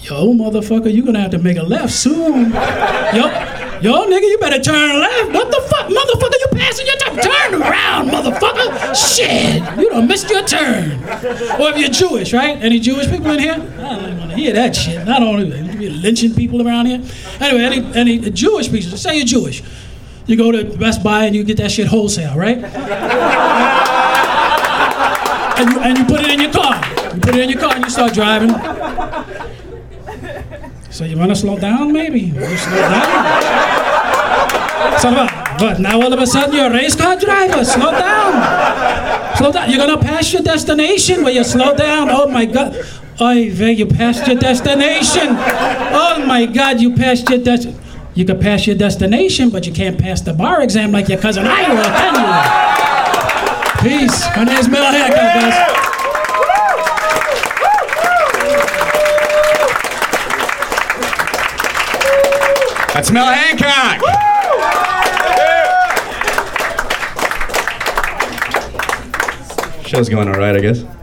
Yo, motherfucker, you gonna have to make a left soon. Yo, nigga, you better turn left. What the fuck, motherfucker, you passing your turn? Turn around, motherfucker. Shit, you done missed your turn. Or if you're Jewish, right? Any Jewish people in here? I don't even want to hear that shit. I don't be lynching people around here. Anyway, any Jewish people, say you're Jewish. You go to Best Buy and you get that shit wholesale, right? and you put it in your car. You put it in your car and you start driving. So you want to slow down, maybe? You slow down? So what? Now all of a sudden you're a race car driver. Slow down. Slow down. You're going to pass your destination where you slow down. Oh, my God. Oy vey, you passed your destination. Oh, my God, you passed your destination. You can pass your destination, but you can't pass the bar exam like your cousin Ira, can you? Peace. My name's Mel Hancock, guys. That's Mel Hancock! Show's going all right, I guess.